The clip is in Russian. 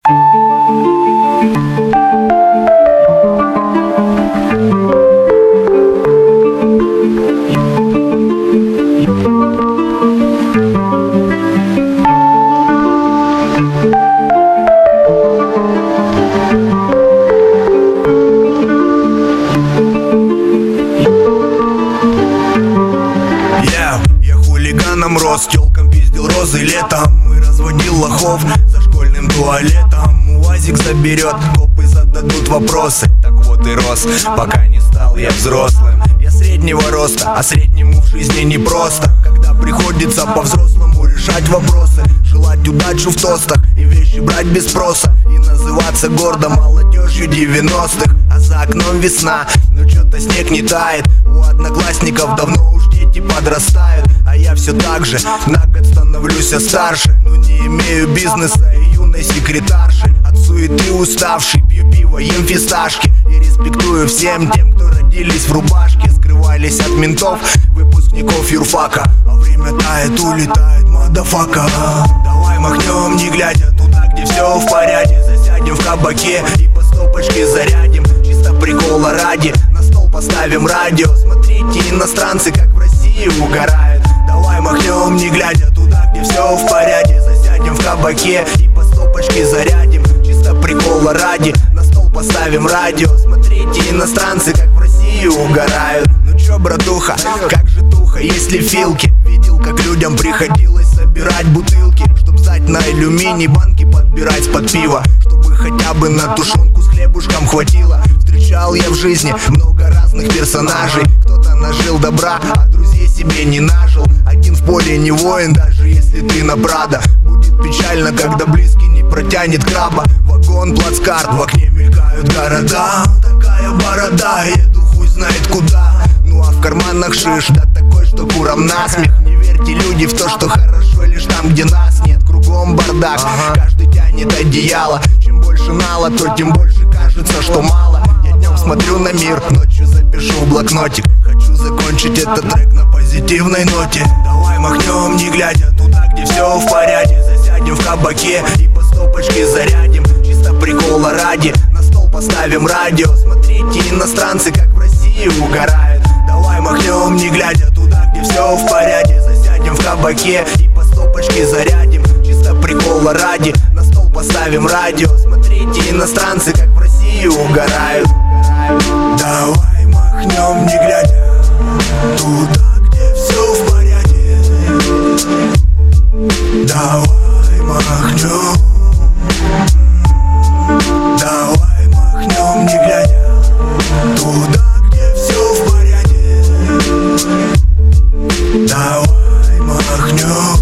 Рос, тёлкам пиздил розы летом и разводил лохов за школьным туалетом. УАЗик заберет, копы зададут вопросы. Так вот и рос, пока не стал я взрослым. Я среднего роста, а среднему в жизни непросто, когда приходится по-взрослому решать вопросы. Желать удачу в тостах и вещи брать без спроса, и называться гордо молодежью 90-х. А за окном весна, но чё-то снег не тает. У одноклассников давно уж дети подрастают, а я все так же на год становлюсь старше. Но не имею бизнеса и юной секретарши. От суеты уставший, пью пиво, ем фисташки и респектую всем тем, кто родились в рубашке, скрывались от ментов, выпускников юрфака. А время тает, улетает, мадафака. Давай махнем, не глядя туда, где все в порядке. Засядем в кабаке и по стопочке зарядим, чисто прикола ради. На стол поставим радио, смотрите, иностранцы как в России угорают. Давай махнем, не глядя туда, где все в порядке. Засядем в кабаке и по стопочке зарядим, чисто прикола ради. На стол поставим радио, смотрите, иностранцы как в России угорают. Ну чё, братуха, как же туха, если филки? Видел, как людям приходилось собирать бутылки, чтоб сдать на алюминий, банки подбирать под пиво, чтобы хотя бы на тушенку с хлебушком хватило. Встречал я в жизни много разных персонажей. Кто-то нажил добра, а друзей себе не нажил. Один в поле не воин, даже если ты на Прадо. Будет печально, когда близкий не протянет краба. Вагон, плацкарт, в окне мелькают города. Такая борода, еду хуй знает куда. Ну а в карманах шиш, да такой, что курам насмех. Не верьте, люди, в то, что хорошо лишь там, где нас нет. Кругом бардак, каждый тянет одеяло. Чем больше нала, то тем больше кажется, что мало. Я днем смотрю на мир, ночью запишу в блокнотик. Хочу закончить этот трек на позитивной ноте. Давай махнем, не глядя туда, где все в порядке. Засядем в кабаке и по стопочке зарядим, чисто прикола ради. На стол поставим радио, смотрите, иностранцы как в России угорают. Давай махнем, не глядя туда, где все в порядке. Засядем в кабаке и по стопочке зарядим, чисто прикола ради. На стол поставим радио, смотрите, иностранцы как в России угорают. Давай махнем, не глядя туда, где все в порядке. Давай махнем. Давай махнем, не глядя туда, где все в порядке. Давай махнем.